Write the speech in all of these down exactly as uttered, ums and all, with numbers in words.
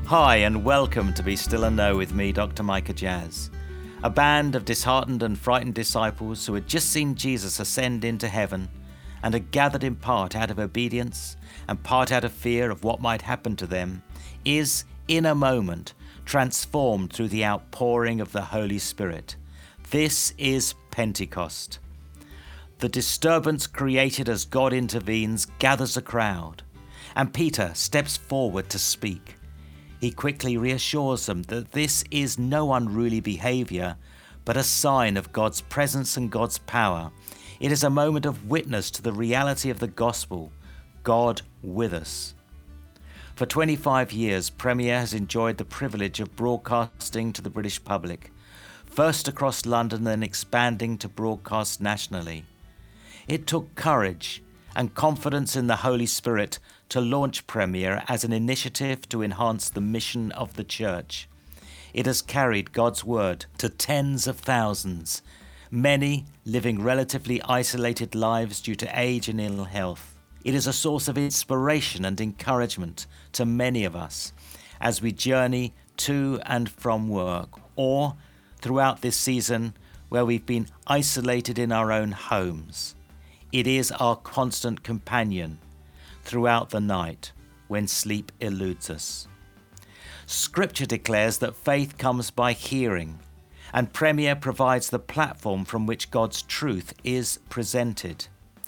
Hi and welcome to Be Still and Know with me, Doctor Micah Jazz. A band of disheartened and frightened disciples who had just seen Jesus ascend into heaven and had gathered in part out of obedience and part out of fear of what might happen to them is, in a moment, transformed through the outpouring of the Holy Spirit. This is Pentecost. The disturbance created as God intervenes gathers a crowd, and Peter steps forward to speak. He quickly reassures them that this is no unruly behavior, but a sign of God's presence and God's power. It is a moment of witness to the reality of the gospel, God with us. For twenty-five years, Premier has enjoyed the privilege of broadcasting to the British public, first across London, then expanding to broadcast nationally. It took courage and confidence in the Holy Spirit to launch Premier as an initiative to enhance the mission of the church. It has carried God's word to tens of thousands, many living relatively isolated lives due to age and ill health. It is a source of inspiration and encouragement to many of us as we journey to and from work, or throughout this season where we've been isolated in our own homes. It is our constant companion throughout the night when sleep eludes us. Scripture declares that faith comes by hearing, and Premier provides the platform from which God's truth is presented.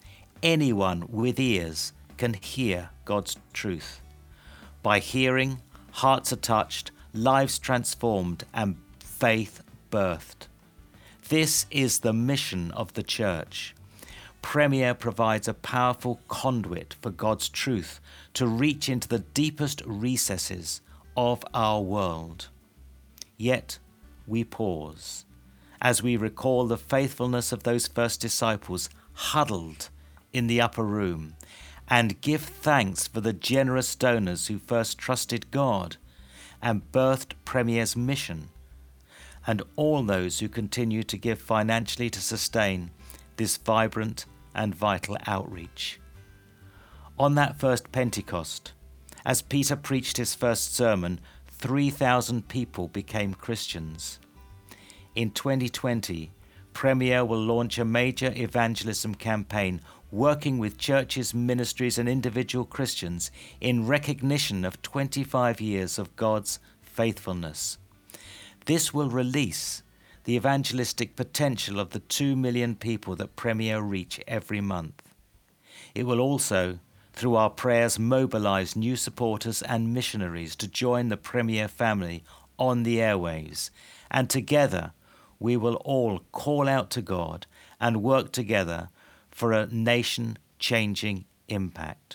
Anyone with ears can hear God's truth. By hearing, hearts are touched, lives transformed, and faith birthed. This is the mission of the church. Premier provides a powerful conduit for God's truth to reach into the deepest recesses of our world. Yet we pause as we recall the faithfulness of those first disciples huddled in the upper room and give thanks for the generous donors who first trusted God and birthed Premier's mission, and all those who continue to give financially to sustain this vibrant and vital outreach. On that first Pentecost, as Peter preached his first sermon, three thousand people became Christians. In twenty twenty, Premier will launch a major evangelism campaign working with churches, ministries and individual Christians in recognition of twenty-five years of God's faithfulness. This will release the evangelistic potential of the two million people that Premier reach every month. It will also, through our prayers, mobilize new supporters and missionaries to join the Premier family on the airwaves, and together we will all call out to God and work together for a nation-changing impact.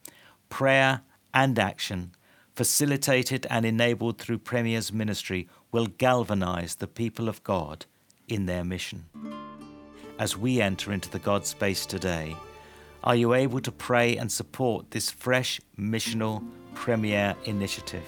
Prayer and action, facilitated and enabled through Premier's ministry, will galvanize the people of God in their mission. As we enter into the God space today, are you able to pray and support this fresh missional Premier initiative?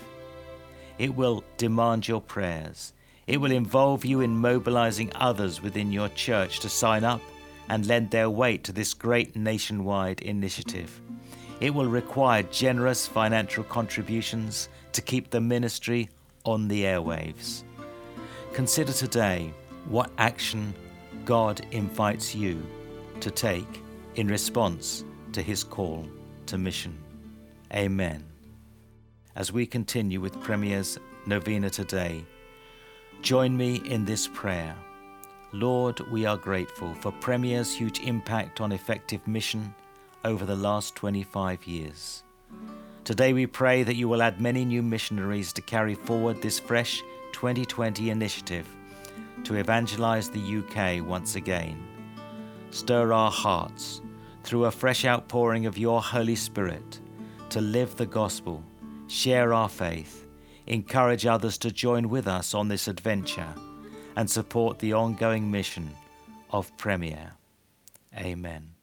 It will demand your prayers. It will involve you in mobilizing others within your church to sign up and lend their weight to this great nationwide initiative. It will require generous financial contributions to keep the ministry on the airwaves. Consider today what action God invites you to take in response to his call to mission. Amen. As we continue with Premier's Novena today, join me in this prayer. Lord, we are grateful for Premier's huge impact on effective mission over the last twenty-five years. Today we pray that you will add many new missionaries to carry forward this fresh twenty twenty initiative to evangelize the U K once again. Stir our hearts through a fresh outpouring of your Holy Spirit to live the gospel, share our faith, encourage others to join with us on this adventure, and support the ongoing mission of Premier. Amen.